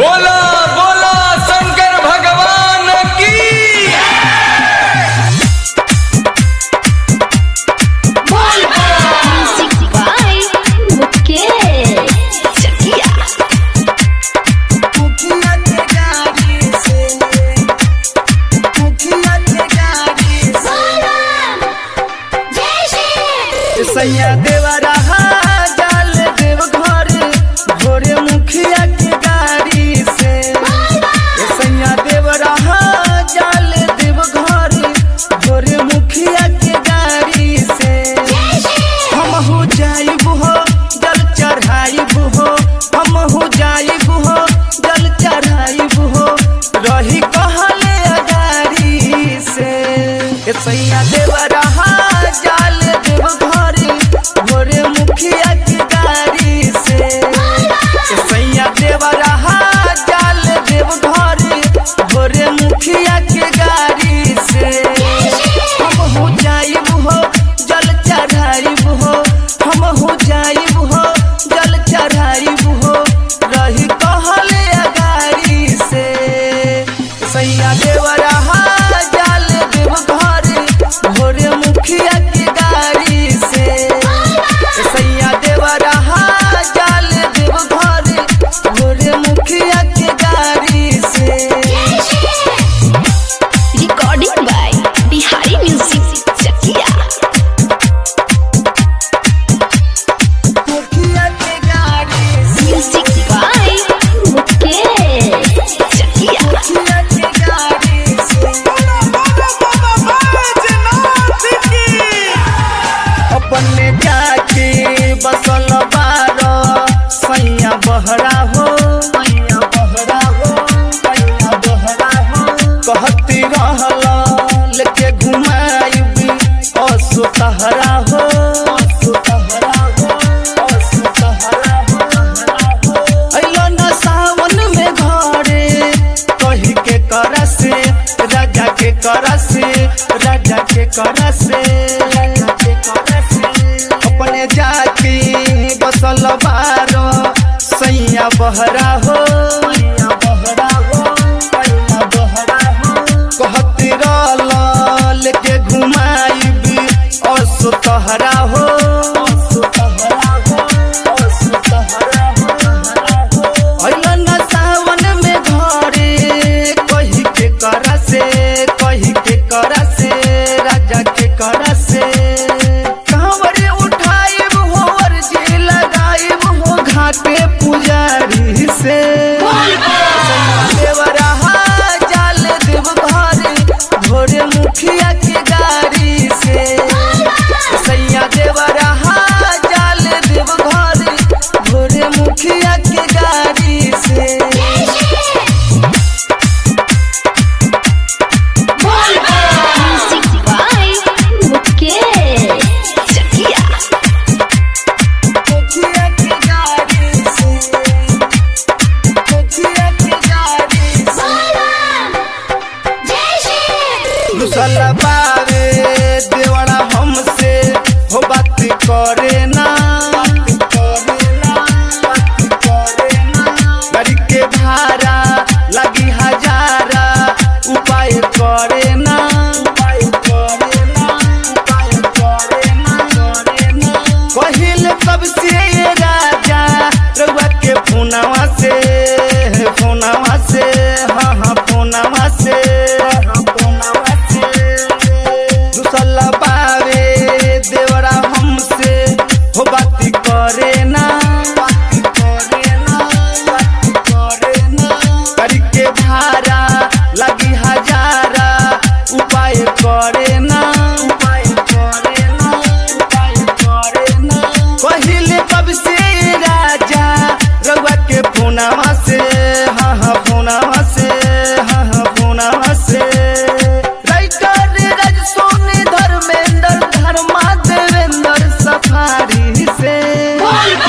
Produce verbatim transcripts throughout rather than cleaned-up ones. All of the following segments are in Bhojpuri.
बोला बोला शंकर भगवान की। सैया देवा रहा जाल देव घर भोरे मुखिया के गाड़ी से। सैया देव रहा जाल देव घर भोरे मुखिया के गाड़ी से। हम हो जाइब हो जल चढ़ाइब हो, हम हो जाइब हो जल चढ़ाइब हो, रही कहले गाड़ी से। सैया देव रहा जाल देव घर भोरे मुखिया की गाड़ी से। सैया देव रहा जाल देव घर भोरे मुखिया की गाड़ी से। हम हो जाइब हो जल चढ़ाइब हो, हम हो जाइब हो जल चढ़ाइब हो, रही कहले गाड़ी से। सैया देव रहा जाल देव घर भोरे मुखिया की गाड़ी से। सैया देव रहा जाल देव घर भोरे मुखिया की गाड़ी से। Recording by Bihari music Chakiya. मुखिया की गाड़ी से। Music by Mukesh Chakiya. मुखिया की गाड़ी से। अपने जाके बसल बारो सैया बहरा हो, सैया बहरा हो, सैया बहरा हो। कहती रहल लेके घुमाइबी असुतहरा हो, असुतहरा हो, असुतहरा हो। अइलो न सावन में घरे कही के कर से राजा के कर से, राजा के कर से, राजा के कर से। अपने जाके बसल बारो सैया बहरा हो, सैया बहरा हो, सैया बहरा हो। कहती रहल लेके घुमाइबी असुतहरा हो, असुतहरा हो, असुतहरा हो। अइलो न सावन में घरे कही के कर से, कही के कर से, राजा के कर से। कांवरे उठाइब हो अर्जी लगाइब हो घाटे पुजारी से। देव रहा जाल देव घर भोरे मुखिया की गाड़ी से। सैया देव रहा जाल देव घर भोरे मुखिया की गाड़ी से। Music by Mukesh Chakiya. मुखिया की गाड़ी से। मुखिया की गाड़ी से। दुसला बावे देवड़ा हमसे हो बात करे ना, बात करे ना, बात करे ना। गाड़ी के भाड़ा लगी हजारा उपाय करे ना, उपाय करे ना, उपाय करे ना, करे ना। कहिल कब से ये राजा रउआ के फोनवा से, फोनवा से, हाँ हाँ फोनवा से, हाँ फोनवा से। दुसला बावे देवरा हमसे हो बात करे ना, बात करे ना, बात करे ना। गाड़ी के भाड़ा लगी हजारा उपाय करे ना, उपाय करे ना, उपाय करे ना। पहिले कब से राजा रउआ के फोनवा से, हाँ हाँ फोनवा से, हाँ हाँ फोनवा से। राइटर राज सोनी धर्मेंद्र धर्मा देवेंद्र सफारी से।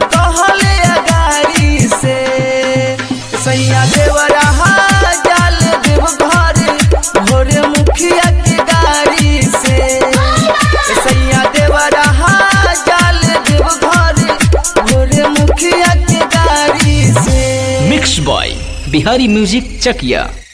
कहले अगारी से सैया देवरा जाल देव घर भोरे मुखिया के गाड़ी से सैया देवरा जाल देव घर भोरे मुखिया के गाड़ी से। मिक्स बॉय बिहारी म्यूजिक चकिया।